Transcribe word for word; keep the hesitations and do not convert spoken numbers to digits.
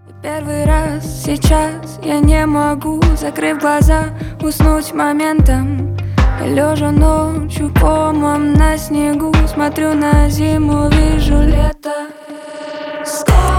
Первый раз сейчас я не могу, закрыв глаза, уснуть моментом. Лежа ночью комом на снегу, смотрю на зиму, вижу лето. Скоро